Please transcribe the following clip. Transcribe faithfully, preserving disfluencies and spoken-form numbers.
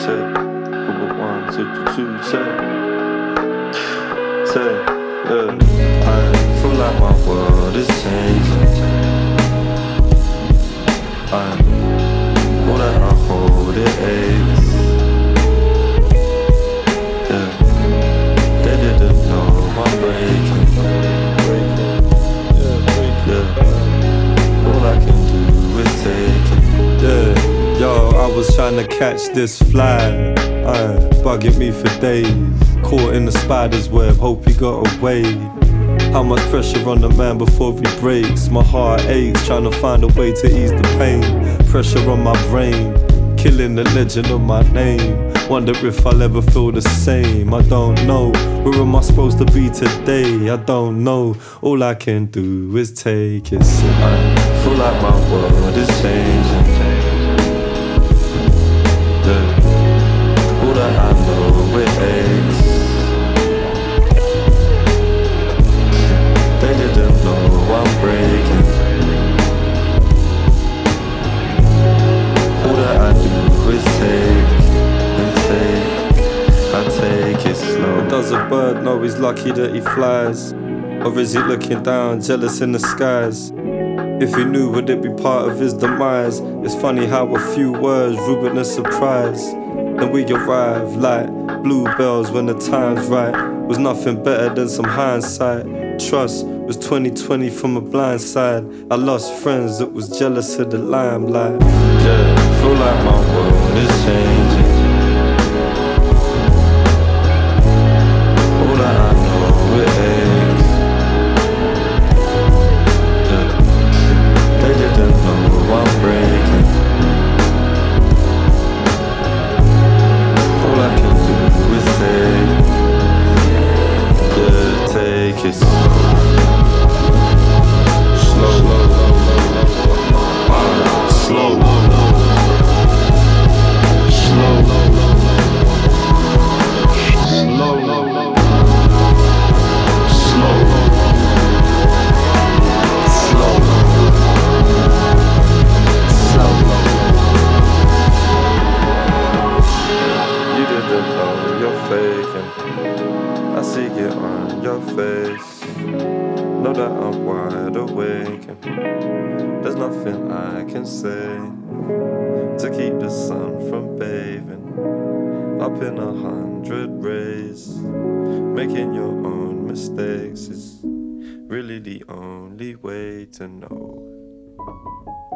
say, one, two, two, say, say, yeah. I feel like my world is changing. I know that I hold it aches. Yeah, they didn't know I'm breaking. Yeah, all I can do is take it. Yeah, yo, I was trying to catch this fly, uh, bugging me for days. Caught in the spider's web, hope he got away. How much pressure on the man before he breaks? My heart aches, trying to find a way to ease the pain. Pressure on my brain, killing the legend of my name. Wonder if I'll ever feel the same. I don't know, where am I supposed to be today? I don't know, all I can do is take it. I feel like my world is changing. Yeah, all that I know it aches. They didn't know I'm breaking. All that I do is take and take. I take it slow. Does a bird know he's lucky that he flies? Or is he looking down, jealous in the skies? If he knew, would it be part of his demise? It's funny how a few words ruin a surprise. Then we arrive like bluebells when the time's right. Was nothing better than some hindsight. Trust was twenty twenty from a blind side. I lost friends that was jealous of the limelight. Yeah, feel like my world is changing. All that I know it aches. Yeah, they didn't know I'm breaking. All I can do is take. Yeah, take it slow. Slow, uh, slow, slow, slow, slow, slow. You didn't know you're faking. I see it on your face. Know that I'm wide awake and there's nothing I can say to keep the sun from bathing up in a hundred rays. Making your own mistakes is really the only way to know.